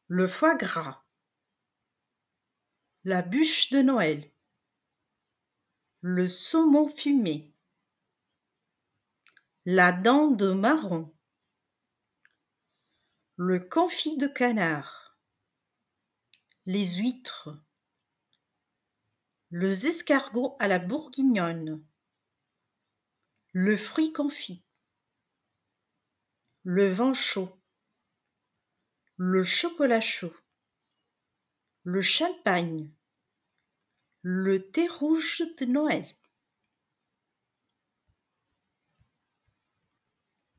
le foie gras, la bûche de Noël, le saumon fumé, la dinde marron, le confit de canard, les huîtres, les escargots à la bourguignonne, le fruit confit, le vin chaud, le chocolat chaud, le champagne, le thé rouge de Noël.